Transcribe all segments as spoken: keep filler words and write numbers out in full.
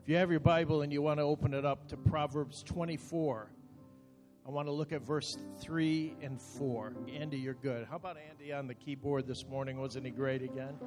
If you have your Bible and you want to open it up to Proverbs twenty-four, I want to look at verse three and four. Andy, you're good. How about Andy on the keyboard this morning? Wasn't he great again?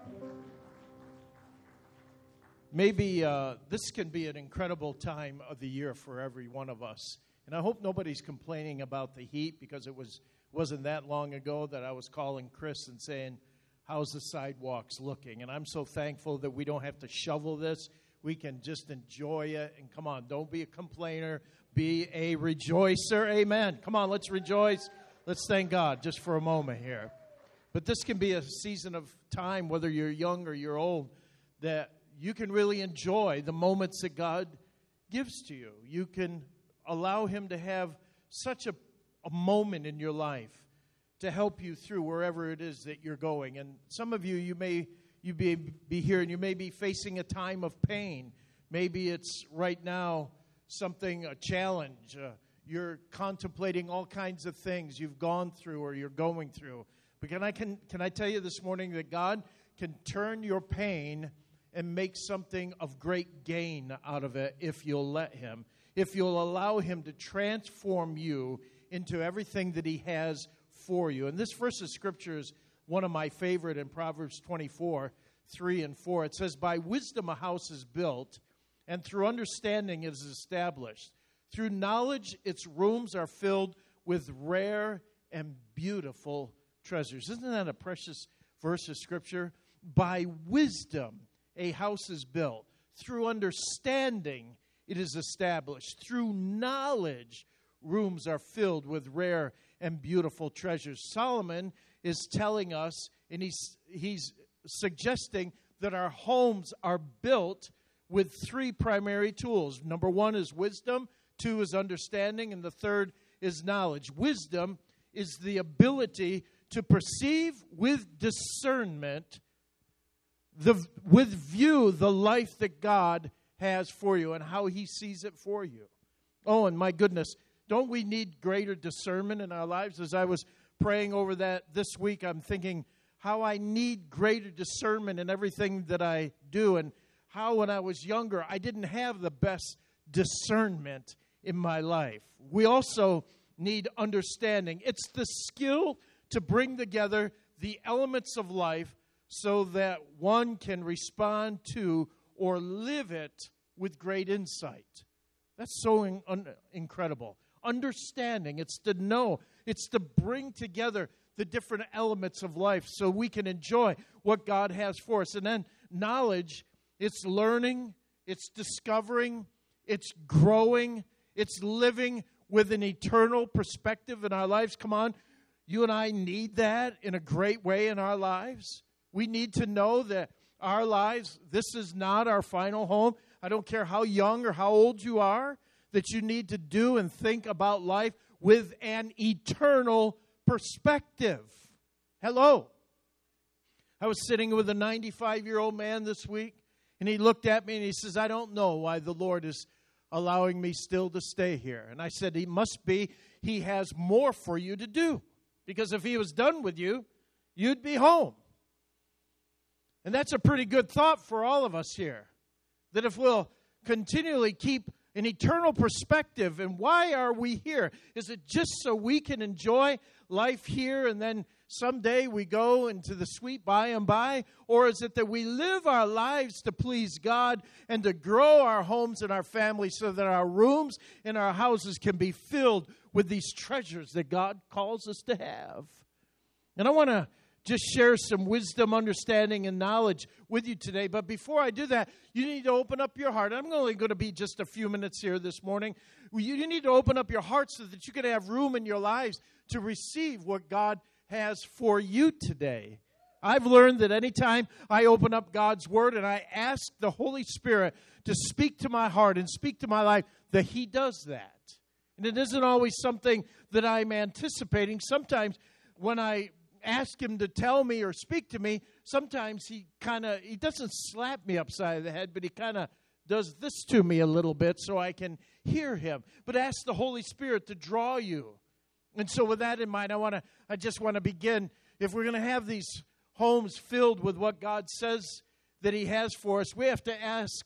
Maybe uh, this can be an incredible time of the year for every one of us. And I hope nobody's complaining about the heat, because it was, wasn't that long ago that I was calling Chris and saying, how's the sidewalks looking? And I'm so thankful that we don't have to shovel this. We can just enjoy it. And come on, don't be a complainer. Be a rejoicer. Amen. Come on, let's rejoice. Let's thank God just for a moment here. But this can be a season of time, whether you're young or you're old, that you can really enjoy the moments that God gives to you. You can allow Him to have such a, a moment in your life to help you through wherever it is that you're going. And some of you, you may you be, be here and you may be facing a time of pain. Maybe it's right now something, a challenge. Uh, you're contemplating all kinds of things you've gone through or you're going through. But can I, can, can I tell you this morning that God can turn your pain and make something of great gain out of it if you'll let Him. If you'll allow Him to transform you into everything that He has for you. And this verse of Scripture is one of my favorite in Proverbs twenty-four, three and four. It says, by wisdom a house is built, and through understanding it is established. Through knowledge its rooms are filled with rare and beautiful treasures. Isn't that a precious verse of Scripture? By wisdom a house is built. Through understanding it is established. Through knowledge rooms are filled with rare and beautiful treasures. Solomon is telling us, and he's he's suggesting that our homes are built with three primary tools. Number one is wisdom, two is understanding, and the third is knowledge. Wisdom is the ability to perceive with discernment, the with view, the life that God has for you and how He sees it for you. Oh, and my goodness, don't we need greater discernment in our lives? As I was praying over that this week, I'm thinking how I need greater discernment in everything that I do, and how when I was younger, I didn't have the best discernment in my life. We also need understanding. It's the skill to bring together the elements of life so that one can respond to or live it with great insight. That's so in, un, incredible. Understanding, it's to know, it's to bring together the different elements of life so we can enjoy what God has for us. And then knowledge, it's learning, it's discovering, it's growing, it's living with an eternal perspective in our lives. Come on, you and I need that in a great way in our lives. We need to know that our lives, this is not our final home. I don't care how young or how old you are, that you need to do and think about life with an eternal perspective. Hello. I was sitting with a ninety-five-year-old man this week, and he looked at me and he says, I don't know why the Lord is allowing me still to stay here. And I said, He must be, He has more for you to do. Because if He was done with you, you'd be home. And that's a pretty good thought for all of us here. That if we'll continually keep an eternal perspective, and why are we here? Is it just so we can enjoy life here and then someday we go into the sweet by and by? Or is it that we live our lives to please God and to grow our homes and our families so that our rooms and our houses can be filled with these treasures that God calls us to have? And I want to just share some wisdom, understanding, and knowledge with you today. But before I do that, you need to open up your heart. I'm only going to be just a few minutes here this morning. You need to open up your heart so that you can have room in your lives to receive what God has for you today. I've learned that anytime I open up God's Word and I ask the Holy Spirit to speak to my heart and speak to my life, that He does that. And it isn't always something that I'm anticipating. Sometimes when I ask Him to tell me or speak to me, sometimes he kind of, he doesn't slap me upside the head, but he kind of does this to me a little bit so I can hear Him. But ask the Holy Spirit to draw you. And so with that in mind, I want to, I just want to begin. If we're going to have these homes filled with what God says that He has for us, we have to ask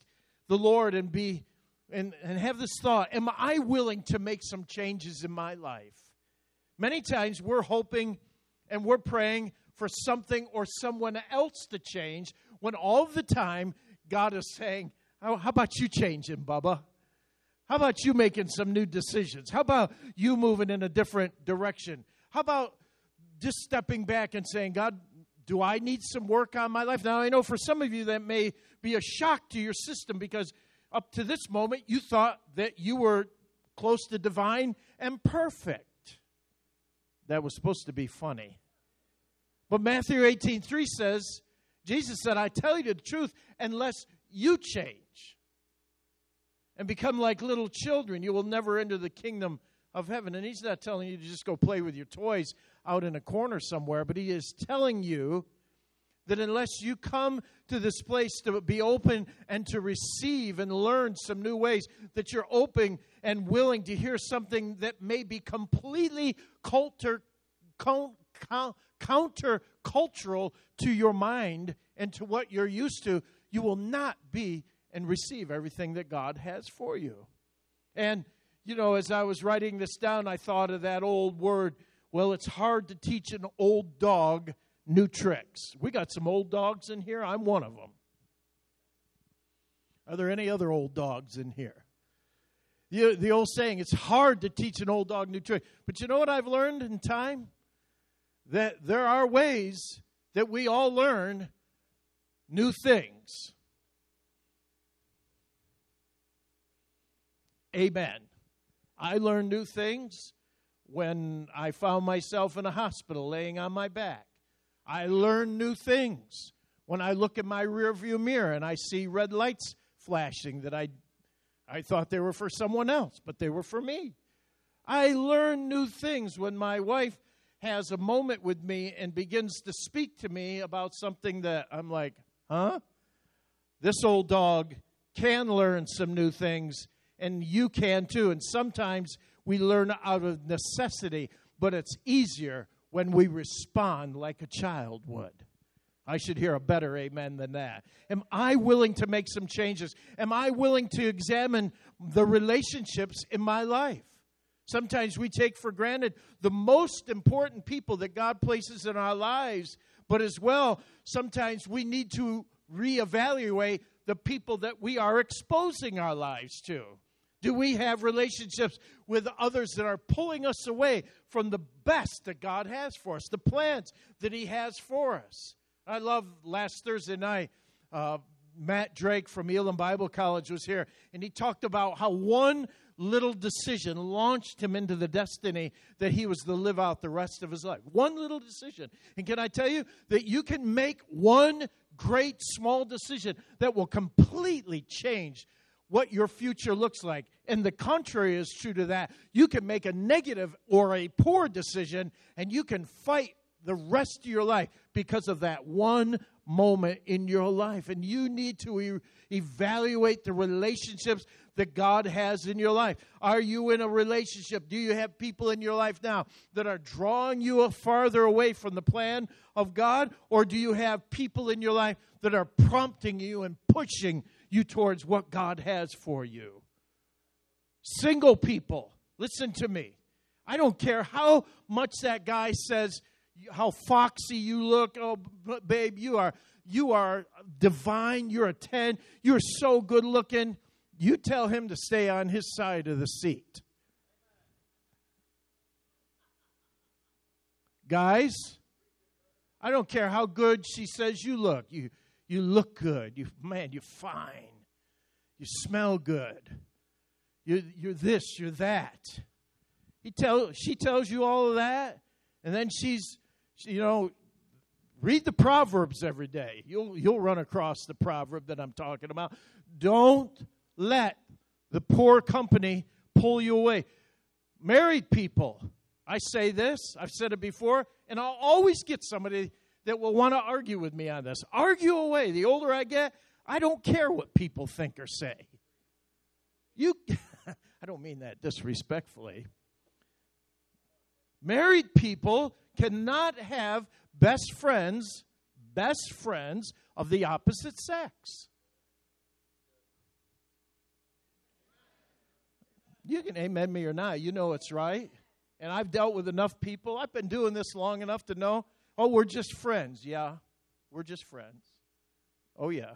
the Lord and be and, and have this thought, am I willing to make some changes in my life? Many times we're hoping and we're praying for something or someone else to change when all the time God is saying, how, how about you changing, Bubba? How about you making some new decisions? How about you moving in a different direction? How about just stepping back and saying, God, do I need some work on my life? Now, I know for some of you that may be a shock to your system because up to this moment you thought that you were close to divine and perfect. That was supposed to be funny. But Matthew eighteen three says, Jesus said, I tell you the truth, unless you change and become like little children, you will never enter the kingdom of heaven. And he's not telling you to just go play with your toys out in a corner somewhere, but he is telling you that unless you come to this place to be open and to receive and learn some new ways, that you're open and willing to hear something that may be completely counter, counter, counter-cultural to your mind and to what you're used to, you will not be and receive everything that God has for you. And, you know, as I was writing this down, I thought of that old word, well, it's hard to teach an old dog new tricks. We got some old dogs in here. I'm one of them. Are there any other old dogs in here? The, the old saying, it's hard to teach an old dog new tricks. But you know what I've learned in time? That there are ways that we all learn new things. Amen. I learned new things when I found myself in a hospital laying on my back. I learn new things when I look in my rearview mirror and I see red lights flashing that I, I thought they were for someone else, but they were for me. I learn new things when my wife has a moment with me and begins to speak to me about something that I'm like, huh? This old dog can learn some new things, and you can too. And sometimes we learn out of necessity, but it's easier when we respond like a child would. I should hear a better amen than that. Am I willing to make some changes? Am I willing to examine the relationships in my life? Sometimes we take for granted the most important people that God places in our lives, but as well, sometimes we need to reevaluate the people that we are exposing our lives to. Do we have relationships with others that are pulling us away from the best that God has for us, the plans that he has for us? I love last Thursday night, uh, Matt Drake from Elam Bible College was here, and he talked about how one little decision launched him into the destiny that he was to live out the rest of his life. One little decision. And can I tell you that you can make one great small decision that will completely change what your future looks like. And the contrary is true to that. You can make a negative or a poor decision, and you can fight the rest of your life because of that one moment in your life. And you need to e- evaluate the relationships that God has in your life. Are you in a relationship? Do you have people in your life now that are drawing you farther away from the plan of God? Or do you have people in your life that are prompting you and pushing you towards what God has for you? Single people, listen to me. I don't care how much that guy says how foxy you look. Oh, babe, you are you are divine. You're a ten. You're so good looking. You tell him to stay on his side of the seat. Guys, I don't care how good she says you look. You you look good. You man, you're fine. You smell good. You you're this, you're that. He tell she tells you all of that, and then she's you know, read the Proverbs every day. You'll you'll run across the proverb that I'm talking about. Don't let the poor company pull you away. Married people, I say this, I've said it before, and I'll always get somebody that will want to argue with me on this. Argue away. The older I get, I don't care what people think or say. You, I don't mean that disrespectfully. Married people cannot have best friends, best friends of the opposite sex. You can amen me or not. You know it's right. And I've dealt with enough people. I've been doing this long enough to know, oh, we're just friends. Yeah, we're just friends. Oh, yeah.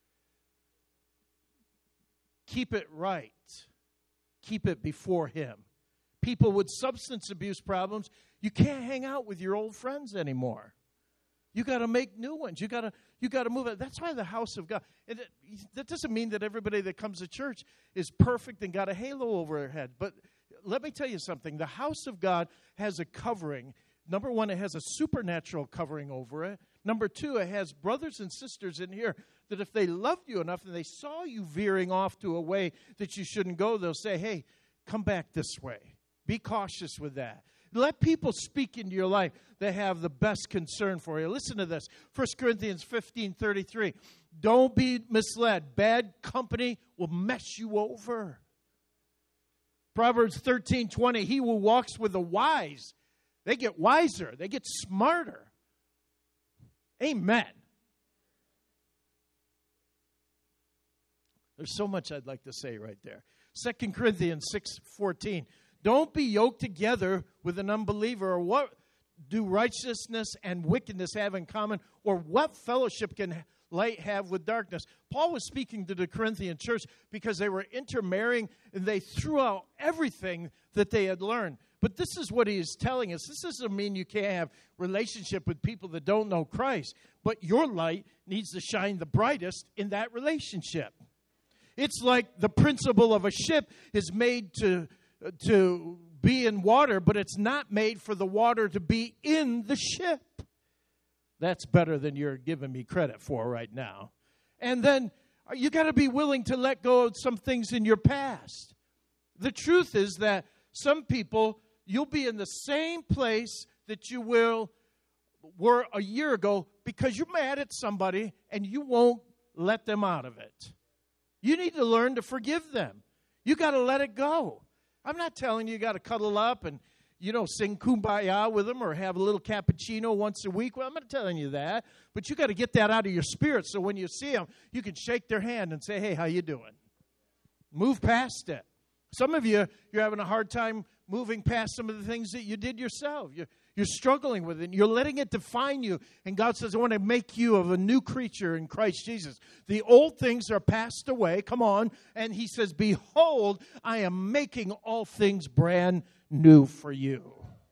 Keep it right. Keep it before him. People with substance abuse problems, you can't hang out with your old friends anymore. You got to make new ones. You got to you got to move it. That's why the house of God. And it, that doesn't mean that everybody that comes to church is perfect and got a halo over their head. But let me tell you something. The house of God has a covering. Number one, it has a supernatural covering over it. Number two, it has brothers and sisters in here that if they loved you enough and they saw you veering off to a way that you shouldn't go, they'll say, hey, come back this way. Be cautious with that. Let people speak into your life that have the best concern for you. Listen to this. First Corinthians fifteen thirty-three. Don't be misled. Bad company will mess you over. Proverbs thirteen twenty. He who walks with the wise, they get wiser. They get smarter. Amen. There's so much I'd like to say right there. Second Corinthians six fourteen. Don't be yoked together with an unbeliever, or what do righteousness and wickedness have in common, or what fellowship can light have with darkness? Paul was speaking to the Corinthian church because they were intermarrying and they threw out everything that they had learned. But this is what he is telling us. This doesn't mean you can't have relationship with people that don't know Christ, but your light needs to shine the brightest in that relationship. It's like the principle of a ship is made to to be in water, but it's not made for the water to be in the ship. That's better than you're giving me credit for right now. And then you got to be willing to let go of some things in your past. The truth is that some people, you'll be in the same place that you will were a year ago because you're mad at somebody and you won't let them out of it. You need to learn to forgive them. You got to let it go. I'm not telling you you got to cuddle up and, you know, sing Kumbaya with them or have a little cappuccino once a week. Well, I'm not telling you that. But you got to get that out of your spirit so when you see them, you can shake their hand and say, hey, how you doing? Move past it. Some of you, you're having a hard time moving past some of the things that you did yourself. You're, you're struggling with it. And you're letting it define you. And God says, I want to make you of a new creature in Christ Jesus. The old things are passed away. Come on. And he says, behold, I am making all things brand new for you.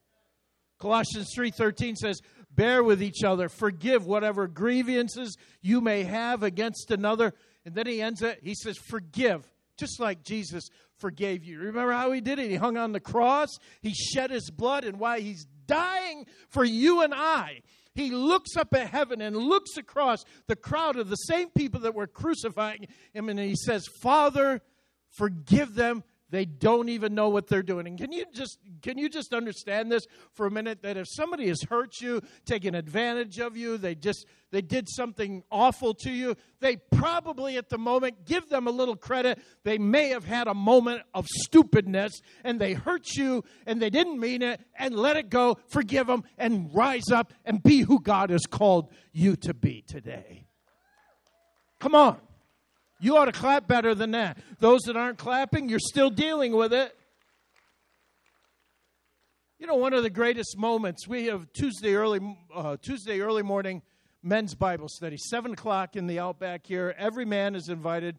Colossians three thirteen says, bear with each other. Forgive whatever grievances you may have against another. And then he ends it. He says, forgive. Just like Jesus forgave you. Remember how he did it? He hung on the cross. He shed his blood. And while he's dying for you and I, he looks up at heaven and looks across the crowd of the same people that were crucifying him. And he says, Father, forgive them. They don't even know what they're doing. And can you just can you just understand this for a minute? That if somebody has hurt you, taken advantage of you, they just they did something awful to you, they probably at the moment, give them a little credit, they may have had a moment of stupidness and they hurt you and they didn't mean it, and let it go, forgive them, and rise up and be who God has called you to be today. Come on. You ought to clap better than that. Those that aren't clapping, you're still dealing with it. You know, one of the greatest moments, we have Tuesday early uh, Tuesday early morning men's Bible study, seven o'clock in the Outback here. Every man is invited.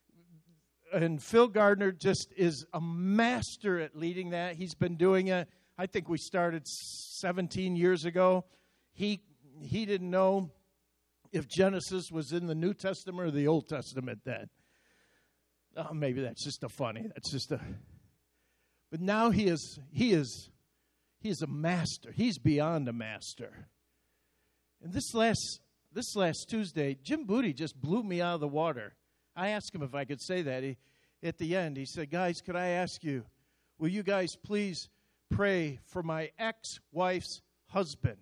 And Phil Gardner just is a master at leading that. He's been doing it. I think we started seventeen years ago. He he didn't know if Genesis was in the New Testament or the Old Testament then. Oh, maybe that's just a funny. That's just a. But now he is he is he is a master. He's beyond a master. And this last this last Tuesday, Jim Booty just blew me out of the water. I asked him if I could say that. He, at the end, he said, "Guys, could I ask you, will you guys please pray for my ex-wife's husband?"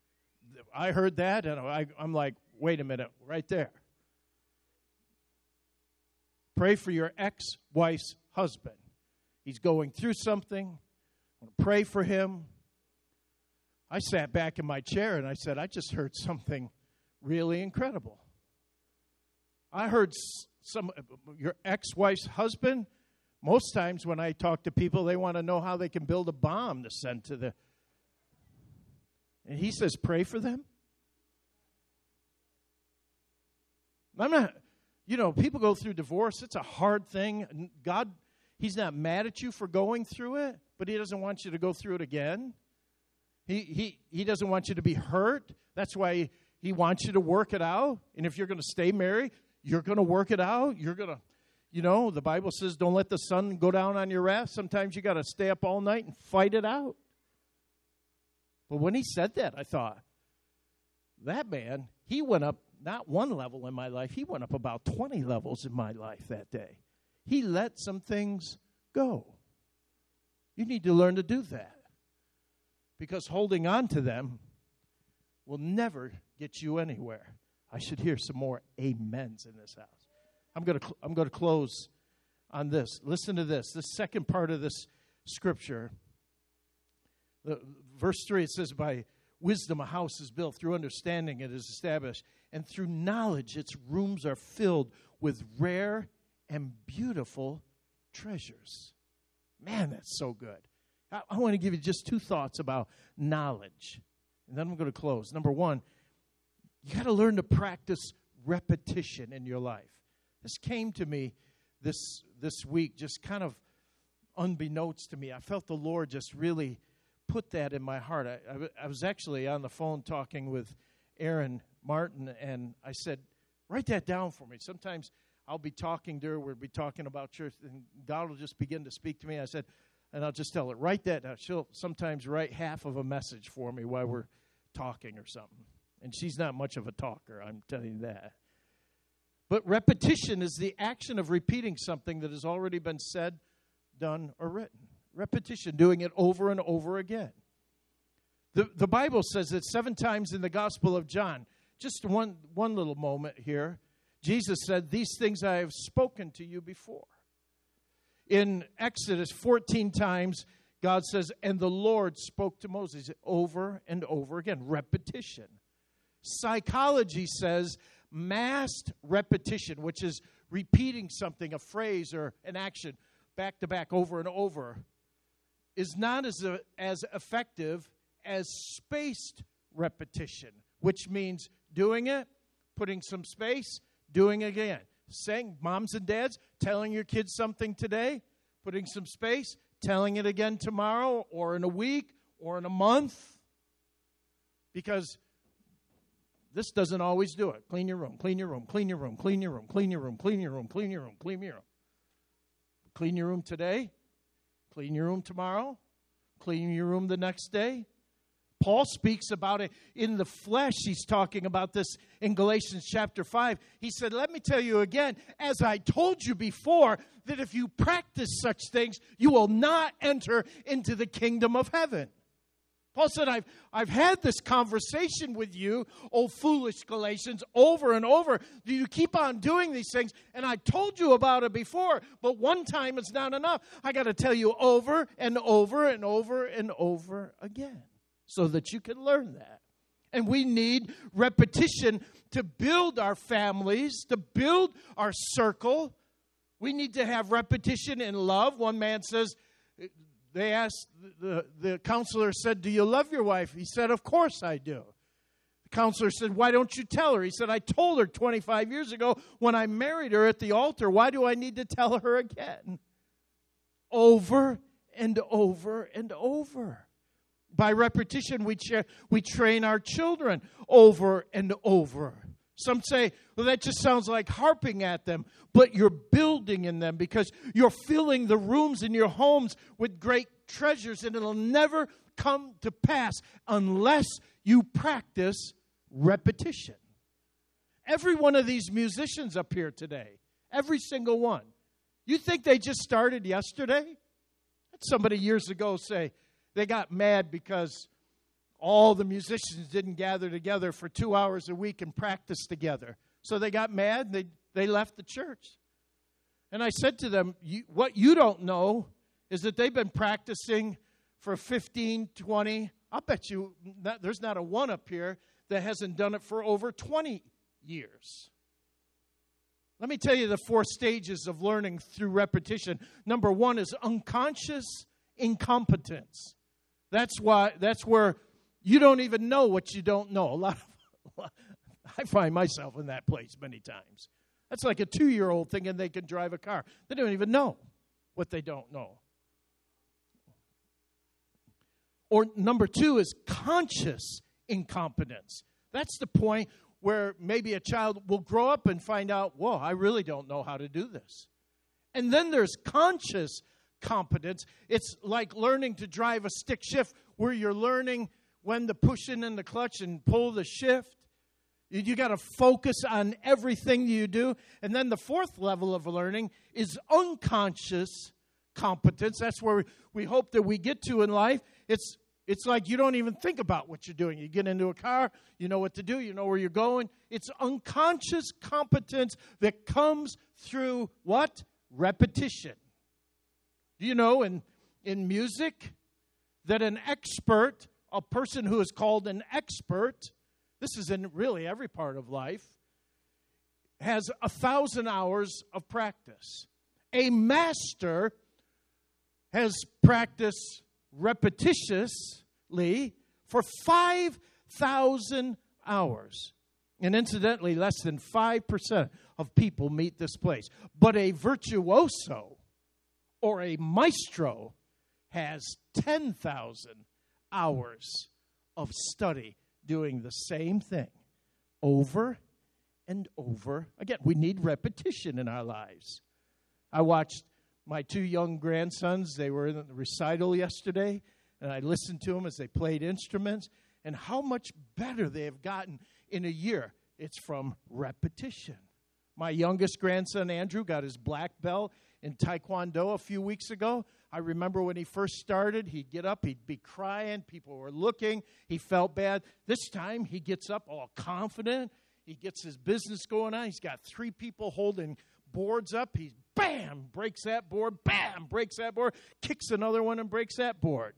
I heard that, and I, I'm like, wait a minute, right there. Pray for your ex-wife's husband. He's going through something. I want to pray for him. I sat back in my chair, and I said, I just heard something really incredible. I heard some your ex-wife's husband Most times when I talk to people, they want to know how they can build a bomb to send to the... And he says, pray for them? I'm not... You know, people go through divorce. It's a hard thing. God, he's not mad at you for going through it, but he doesn't want you to go through it again. He he he doesn't want you to be hurt. That's why he, he wants you to work it out. And if you're going to stay married, you're going to work it out. You're going to, you know, the Bible says don't let the sun go down on your wrath. Sometimes you got to stay up all night and fight it out. But when he said that, I thought, that man, he went up not one level in my life. He went up about twenty levels in my life that day. He let some things go. You need to learn to do that. Because holding on to them will never get you anywhere. I should hear some more amens in this house. I'm going to cl- I'm going to close on this. Listen to this. The second part of this scripture. The, verse three, it says, by wisdom a house is built, through understanding it is established, and through knowledge its rooms are filled with rare and beautiful treasures. Man, that's so good. I, I want to give you just two thoughts about knowledge, and then I'm going to close. Number one, you got to learn to practice repetition in your life. This came to me this this week, just kind of unbeknownst to me. I felt the Lord just really put that in my heart. I, I, I was actually on the phone talking with Aaron Martin, and I said, write that down for me. Sometimes I'll be talking to her, we'll be talking about church, and God will just begin to speak to me. I said, and I'll just tell her, write that down. She'll sometimes write half of a message for me while we're talking or something. And she's not much of a talker, I'm telling you that. But repetition is the action of repeating something that has already been said, done, or written. Repetition, doing it over and over again. The, the Bible says that seven times in the Gospel of John. Just one, one little moment here. Jesus said, these things I have spoken to you before. In Exodus, fourteen times, God says, and the Lord spoke to Moses over and over again. Repetition. Psychology says massed repetition, which is repeating something, a phrase or an action, back to back, over and over, is not as, a, as effective as spaced repetition, which means doing it, putting some space, doing it again. Saying, moms and dads, telling your kids something today, putting some space, telling it again tomorrow or in a week or in a month. Because this doesn't always do it. Clean your room, clean your room, clean your room, clean your room, clean your room, clean your room, clean your room, clean your room. Clean your room today, clean your room tomorrow, clean your room the next day. Paul speaks about it in the flesh. He's talking about this in Galatians chapter five. He said, let me tell you again, as I told you before, that if you practice such things, you will not enter into the kingdom of heaven. Paul said, I've, I've had this conversation with you, oh foolish Galatians, over and over. You keep on doing these things, and I told you about it before, but one time is not enough. I got to tell you over and over and over and over again so that you can learn that. And we need repetition to build our families, to build our circle. We need to have repetition in love. One man says, they asked, the, the counselor said, do you love your wife? He said, of course I do. The counselor said, why don't you tell her? He said, I told her twenty-five years ago when I married her at the altar. Why do I need to tell her again? Over and over and over. By repetition, we, cha- we train our children over and over. Some say, well, that just sounds like harping at them, but you're building in them because you're filling the rooms in your homes with great treasures, and it'll never come to pass unless you practice repetition. Every one of these musicians up here today, every single one, you think they just started yesterday? I had somebody years ago say they got mad because all the musicians didn't gather together for two hours a week and practice together. So they got mad and they, they left the church. And I said to them, you, what you don't know is that they've been practicing for fifteen, twenty. I'll bet you not, there's not a one up here that hasn't done it for over twenty years. Let me tell you the four stages of learning through repetition. Number one is unconscious incompetence. That's why. That's where you don't even know what you don't know. A lot of, I find myself in that place many times. That's like a two-year-old thinking they can drive a car. They don't even know what they don't know. Or number two is conscious incompetence. That's the point where maybe a child will grow up and find out, whoa, I really don't know how to do this. And then there's conscious competence. It's like learning to drive a stick shift where you're learning when to push in and the clutch and pull the shift. You, you got to focus on everything you do. And then the fourth level of learning is unconscious competence. That's where we, we hope that we get to in life. It's It's like you don't even think about what you're doing. You get into a car, you know what to do, you know where you're going. It's unconscious competence that comes through what? Repetition. Do you know in, in music that an expert, a person who is called an expert, this is in really every part of life, has a thousand hours of practice. A master has practiced repetitiously for five thousand hours. And incidentally, less than five percent of people meet this place. But a virtuoso or a maestro has ten thousand hours of study doing the same thing over and over again. We need repetition in our lives. I watched my two young grandsons. They were in the recital yesterday, and I listened to them as they played instruments, and how much better they have gotten in a year. It's from repetition. My youngest grandson, Andrew, got his black belt in Taekwondo a few weeks ago. I remember when he first started, he'd get up, he'd be crying, people were looking, he felt bad. This time, he gets up all confident, he gets his business going on, he's got three people holding boards up, he bam, breaks that board, bam, breaks that board, kicks another one and breaks that board.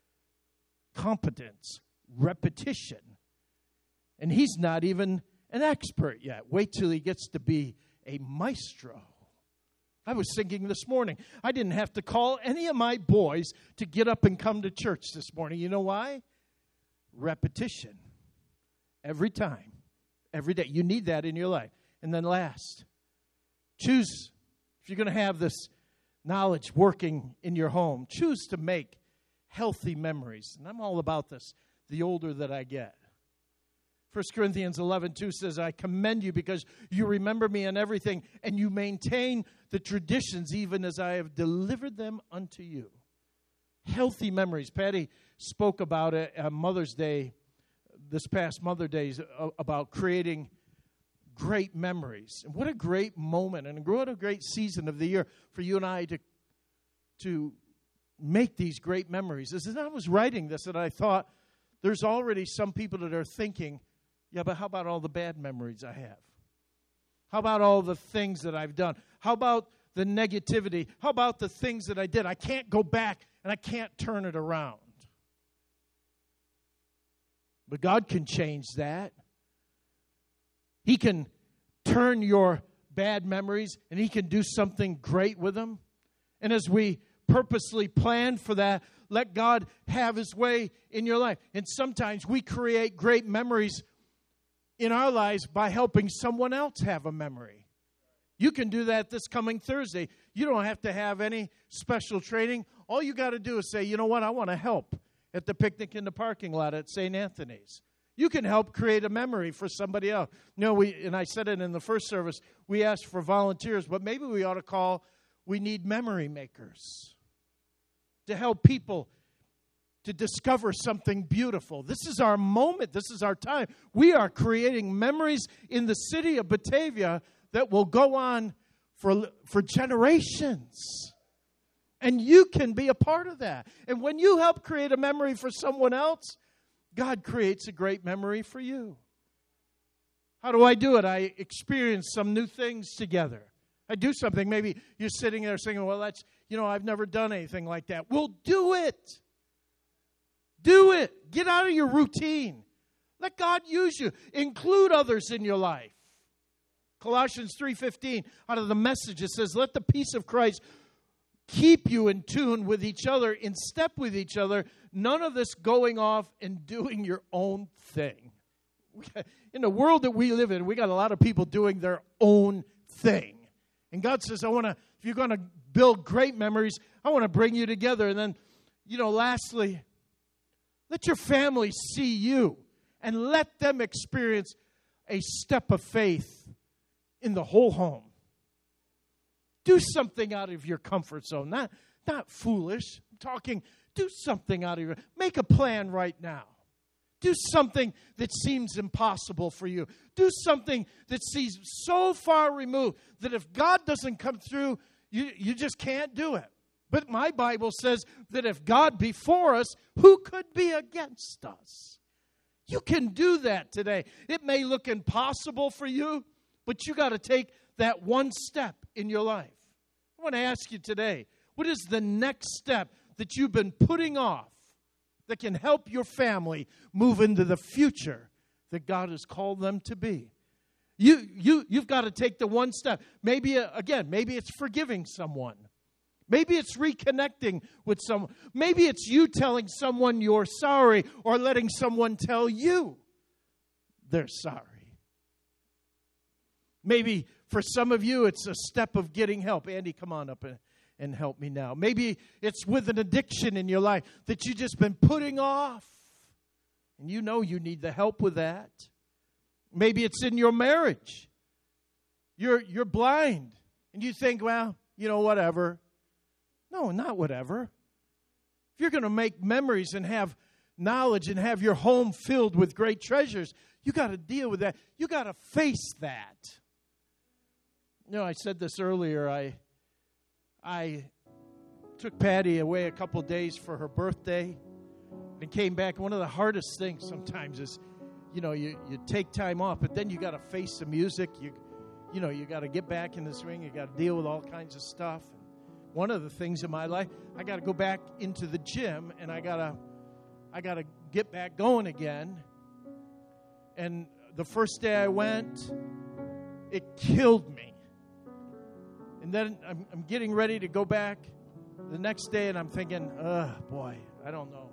Competence, repetition. And he's not even an expert yet. Wait till he gets to be a maestro. I was thinking this morning, I didn't have to call any of my boys to get up and come to church this morning. You know why? Repetition. Every time. Every day. You need that in your life. And then last, choose, if you're going to have this knowledge working in your home, choose to make healthy memories. And I'm all about this the older that I get. First Corinthians eleven two says, I commend you because you remember me in everything, and you maintain the traditions even as I have delivered them unto you. Healthy memories. Patty spoke about it on Mother's Day, this past Mother's Day, about creating great memories. And what a great moment and what a great season of the year for you and I to, to make these great memories. As I was writing this, and I thought, there's already some people that are thinking, yeah, but how about all the bad memories I have? How about all the things that I've done? How about the negativity? How about the things that I did? I can't go back and I can't turn it around. But God can change that. He can turn your bad memories and He can do something great with them. And as we purposely plan for that, let God have His way in your life. And sometimes we create great memories in our lives by helping someone else have a memory. You can do that this coming Thursday. You don't have to have any special training. All you got to do is say, you know what, I want to help at the picnic in the parking lot at Saint Anthony's. You can help create a memory for somebody else. You know, we, and I said it in the first service, we asked for volunteers, but maybe we ought to call, we need memory makers to help people to discover something beautiful. This is our moment. This is our time. We are creating memories in the city of Batavia that will go on for, for generations. And you can be a part of that. And when you help create a memory for someone else, God creates a great memory for you. How do I do it? I experience some new things together. I do something. Maybe you're sitting there saying, well, that's, you know, I've never done anything like that. Well, do it. Do it. Get out of your routine. Let God use you. Include others in your life. Colossians three fifteen, out of the Message, it says, let the peace of Christ keep you in tune with each other, in step with each other. None of this going off and doing your own thing. In the world that we live in, we got a lot of people doing their own thing. And God says, I want to, if you're going to build great memories, I want to bring you together. And then, you know, lastly, let your family see you and let them experience a step of faith in the whole home. Do something out of your comfort zone. Not, not foolish. I'm talking, do something out of your, make a plan right now. Do something that seems impossible for you. Do something that seems so far removed that if God doesn't come through, you, you just can't do it. But my Bible says that if God be for us, who could be against us? You can do that today. It may look impossible for you, but you got to take that one step in your life. I want to ask you today, what is the next step that you've been putting off that can help your family move into the future that God has called them to be? You, you, you've got to take the one step. Maybe, uh, again, maybe it's forgiving someone. Maybe it's reconnecting with someone. Maybe it's you telling someone you're sorry or letting someone tell you they're sorry. Maybe for some of you, it's a step of getting help. Andy, come on up and, and help me now. Maybe it's with an addiction in your life that you've just been putting off. And you know you need the help with that. Maybe it's in your marriage. You're, you're blind. And you think, well, you know, whatever. No, not whatever. If you're going to make memories and have knowledge and have your home filled with great treasures, you got to deal with that. You got to face that. You know, I said this earlier. I I took Patty away a couple days for her birthday and came back. One of the hardest things sometimes is, you know, you, you take time off, but then you got to face the music. You you know, you got to get back in the swing. You got to deal with all kinds of stuff. One of the things in my life, I got to go back into the gym, and I got to I got to get back going again. And the first day I went, it killed me. And then I'm, I'm getting ready to go back the next day, and I'm thinking, oh, boy, I don't know.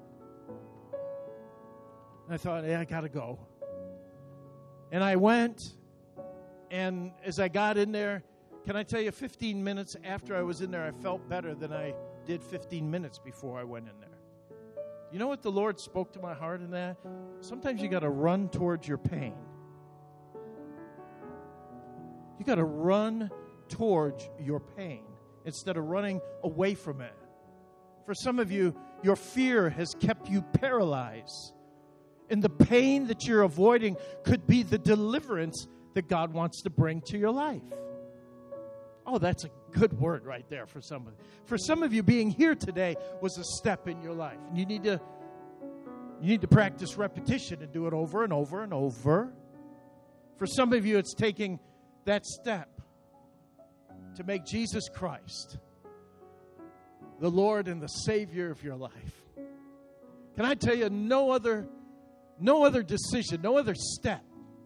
And I thought, yeah, I got to go. And I went, and as I got in there, can I tell you, fifteen minutes after I was in there, I felt better than I did fifteen minutes before I went in there. You know what the Lord spoke to my heart in that? Sometimes you got to run towards your pain. You got to run towards your pain instead of running away from it. For some of you, your fear has kept you paralyzed. And the pain that you're avoiding could be the deliverance that God wants to bring to your life. Oh, that's a good word right there for somebody. For some of you, being here today was a step in your life. And you need to you need to practice repetition and do it over and over and over. For some of you, it's taking that step to make Jesus Christ the Lord and the Savior of your life. Can I tell you, no other, no other decision, no other step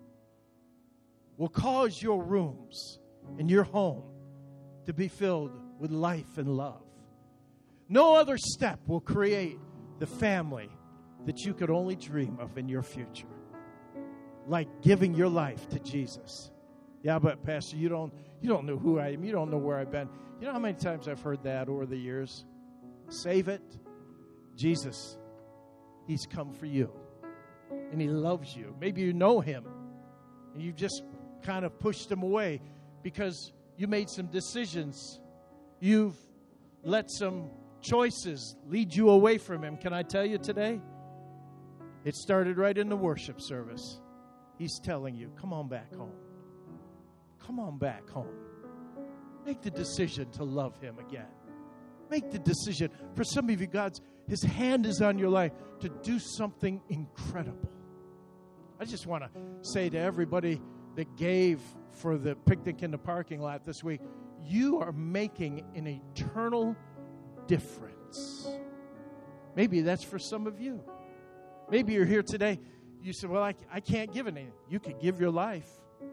will cause your rooms and your home to be filled with life and love. No other step will create the family that you could only dream of in your future, like giving your life to Jesus. Yeah, but Pastor, you don't you don't know who I am. You don't know where I've been. You know how many times I've heard that over the years? Save it. Jesus, He's come for you. And He loves you. Maybe you know Him. And you've just kind of pushed Him away because you made some decisions. You've let some choices lead you away from Him. Can I tell you today? It started right in the worship service. He's telling you, come on back home. Come on back home. Make the decision to love Him again. Make the decision. For some of you, God's His hand is on your life to do something incredible. I just want to say to everybody that gave for the picnic in the parking lot this week, you are making an eternal difference. Maybe that's for some of you. Maybe you're here today. You say, well, I, I can't give anything. You could give your life.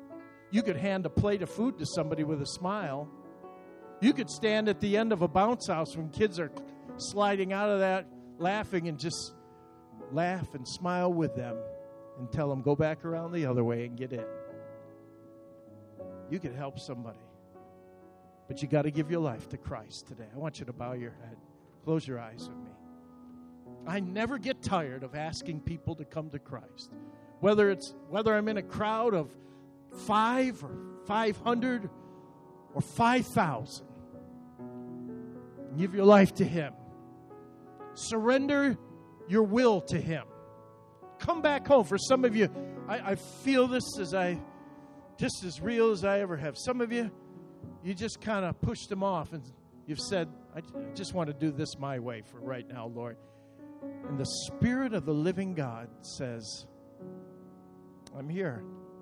You could hand a plate of food to somebody with a smile. You could stand at the end of a bounce house when kids are sliding out of that laughing and just laugh and smile with them and tell them, go back around the other way and get in. You could help somebody. But you got to give your life to Christ today. I want you to bow your head. Close your eyes with me. I never get tired of asking people to come to Christ. Whether it's whether I'm in a crowd of five or five hundred or five thousand. Give your life to Him. Surrender your will to Him. Come back home. For some of you, I, I feel this as I, just as real as I ever have. Some of you, you just kind of pushed them off and you've said, I just want to do this my way for right now, Lord. And the Spirit of the living God says, I'm here.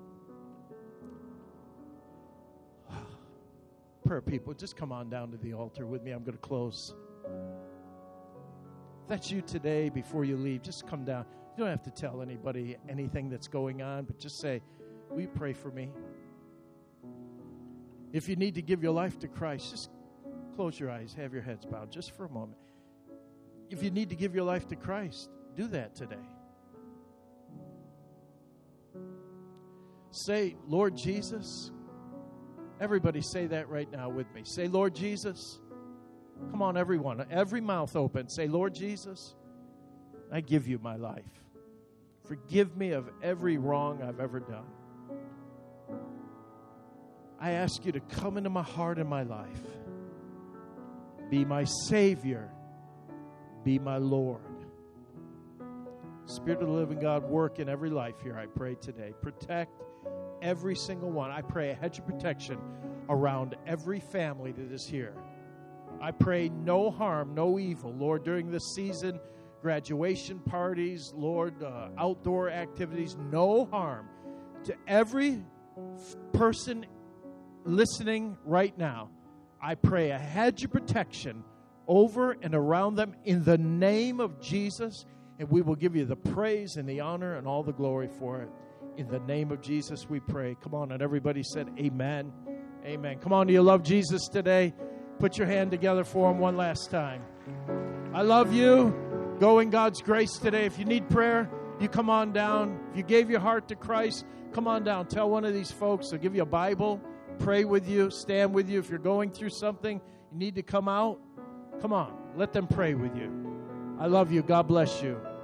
Prayer people, just come on down to the altar with me. I'm going to close. If that's you today, before you leave, just come down. You don't have to tell anybody anything that's going on, but just say, will you pray for me? If you need to give your life to Christ, just close your eyes, have your heads bowed just for a moment. If you need to give your life to Christ, do that today. Say, Lord Jesus. Everybody say that right now with me. Say, Lord Jesus. Come on, everyone. Every mouth open. Say, Lord Jesus, I give you my life. Forgive me of every wrong I've ever done. I ask you to come into my heart and my life. Be my Savior. Be my Lord. Spirit of the living God, work in every life here, I pray today. Protect every single one. I pray a hedge of protection around every family that is here. I pray no harm, no evil, Lord, during this season, graduation parties, Lord, uh, outdoor activities, no harm to every person listening right now. I pray a hedge of protection over and around them in the name of Jesus, and we will give you the praise and the honor and all the glory for it. In the name of Jesus, we pray. Come on, and everybody said amen. Amen. Come on, do you love Jesus today? Put your hand together for Him one last time. I love you. Go in God's grace today. If you need prayer, you come on down. If you gave your heart to Christ, come on down. Tell one of these folks. They'll give you a Bible, pray with you, stand with you. If you're going through something, you need to come out. Come on, let them pray with you. I love you. God bless you.